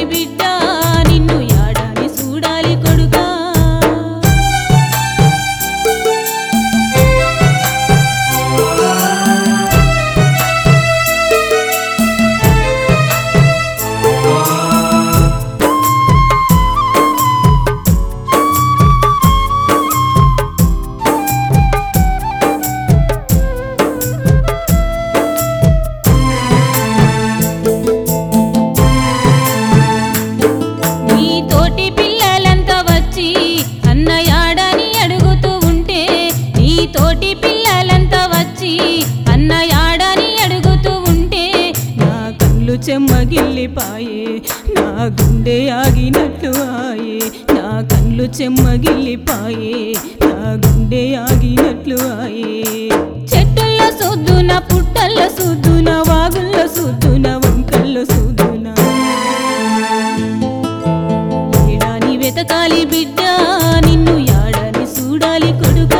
బిడ్డ నిన్ను యాడని చూడాలి కొడుకా. నీ తోటి పిల్లలంతా వచ్చి అన్న యాడని అడుగుతూ ఉంటే, నీ తోటి పిల్లలంతా వచ్చి అన్న యాడని అడుగుతూ ఉంటే, నా కళ్ళు చెమ్మగిల్లిపాయే, నా గుండె ఆగినట్లు ఆయే. నా కళ్ళు చెమ్మగిల్లిపాయే, నా గుండె ఆగినట్లు ఆయే. చెట్టుల్లో సూద్దున, పుట్టల్లో సూద్దున, వాగుల్లో సూద్దున, వంకల్లో సూద్దున, ఏడాని వెతకాలి బిడ్డ నిన్ను యాడని చూడాలి కొడుకా.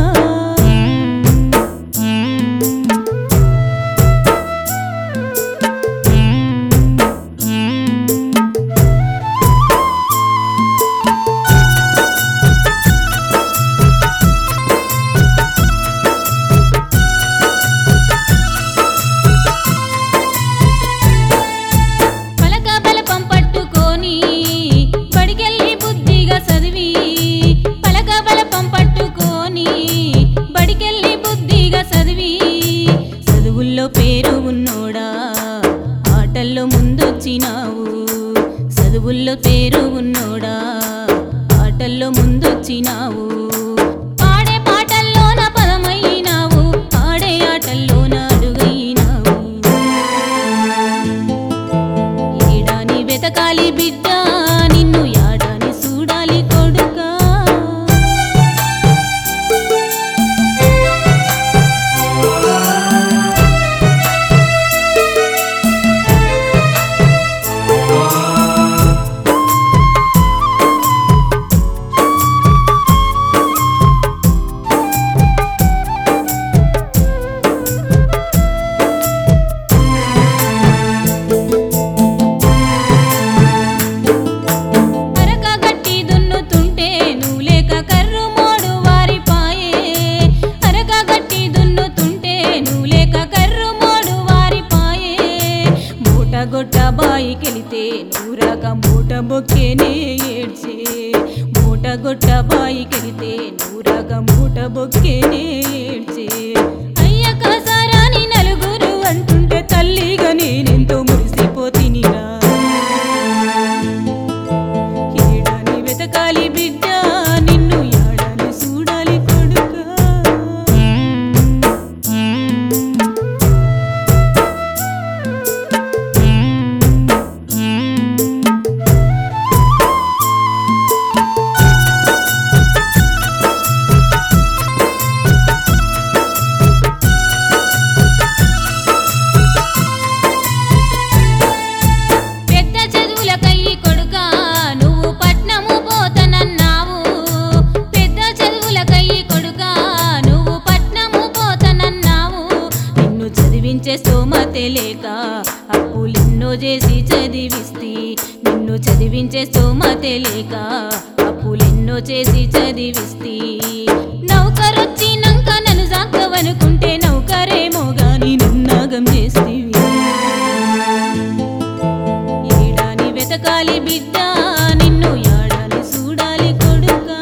పలక బలపం పట్టుకొని బడికెళ్ళి బుద్ధిగా చదివి, పలక బలపం పట్టుకొని బడికెళ్ళి బుద్ధిగా చదివి, చదువుల్లో పేరు ఉన్నోడా ఆటల్లో ముందొచ్చినావు. చదువుల్లో పేరు ఉన్నోడా ఆటల్లో ముందొచ్చినావు. పాడే పాటల్లోన పదమైనావు, ఆడే ఆటల్లోన అడుగైనావు. ఏడాని వెతకాలి బిడ్డ నిన్ను యాడాని చూడాలి కొడుకా. అరక గట్టి దున్నుతుంటే నువ్వు లేక కర్రు మోడు వారిపాయే. అరక గట్టి దున్నుతుంటే నువ్వు లేక కర్రు మోడు వారిపాయే. మూట గొట్ట బాయికెళితే నువ్వు రాక మూట బొక్కేనే ఏడ్చే. మూట గొట్ట బాయికెళితే నువ్వు రాక మూట బొక్కేనే ఏడ్చే. అయ్యక సారాని నలుగురు అంటుంటే తల్లిగా నేనెంతో మురిసిపోతినిరా. ఏడాని వెతకాలి బిడ్డ నిన్ను యాడని చూడాలి కొడుకా. పెద్ద చదువులకయ్యి కొడుకా నువ్వు పట్నము పోతనన్నావు. పెద్ద చదువులకయ్యి కొడుకా నువ్వు పట్నము పోతనన్నావు. నిన్ను చదివించే స్తోమతే లేక అప్పులెన్నో చేసి చదివిస్తి. నిన్ను చదివించే స్తోమతే లేక అప్పులెన్నో చేసి చదివిస్తి. నౌకరొచ్చినంక నన్ను సాక్కవనుకుంటే నౌకరేమో గాని నన్నాగం చేస్తివి. ఏడాని వెతకాలి బిడ్డ నిన్ను యాడని చూడాలి కొడుకా.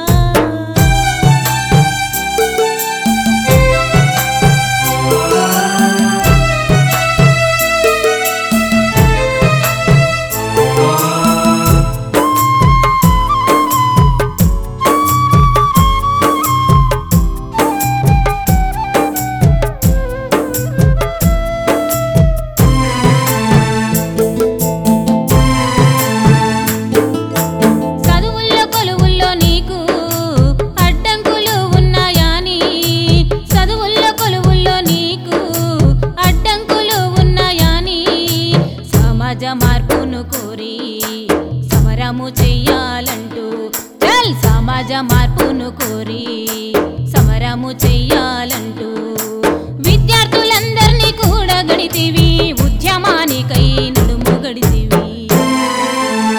చదువుల్లో కొలువుల్లో నీకు అడ్డంకులు ఉన్నాయాని, చదువుల్లో కొలువుల్లో నీకు అడ్డంకులు ఉన్నాయాని, సమాజ మార్పును కోరి సమరము చెయ్యాలంటూ చల్ సమాజ మార్పును కోరి సమరము చెయ్యాలంటూ విద్యార్థులందరినీ కూడా గడితివి. ఉద్యమానికై నడుము గడితివి.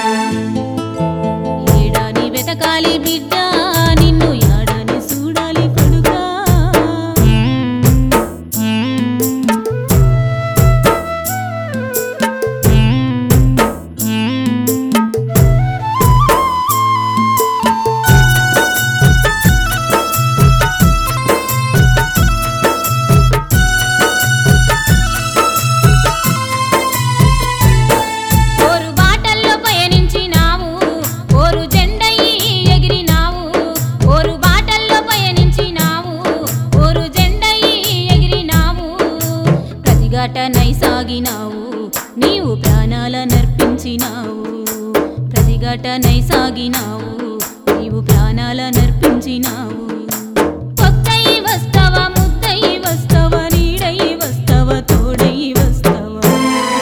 చూడాలి బిడ్డ నిన్ను యాడని చూడాలి కొడుకా ఓరు బాటల్లో పయనించినావు ఓరు జెండయి ఎగిరినావు ఓరు బాటల్లో పయనించినావు ఓరు జెండయి ఎగిరినావు ప్రతిఘటనై సాగినావు నీవు ప్రాణాలనర్పించినావు ప్రతిఘటనై సాగినావు నీవు ప్రాణాలనర్పించినావు కొత్తై వస్తవా ముద్దై వస్తవా నీడై వస్తవా తోడై వస్తవా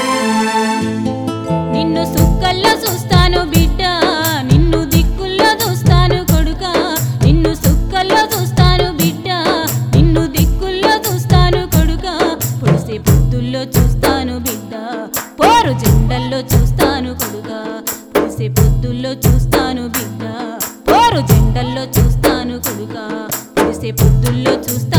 నిన్ను సుక్కల్లో చూస్తాను బిడ్డ నిన్ను దిక్కుల్లో చూస్తాను కొడుకా నిన్ను సుక్కల్లో చూస్తాను బిడ్డ నిన్ను దిక్కుల్లో చూస్తాను కొడుకా పొడిసే పొద్దుల్లో చూస్తాను బిడ్డ పోరు జెండల్లో చూస్తాను కొడుకా పొడిసే పొద్దుల్లో చూస్తాను బిడ్డ పోరు జెండల్లో చూస్తాను కొడుకా పొడిసే పొద్దుల్లో చూస్తాను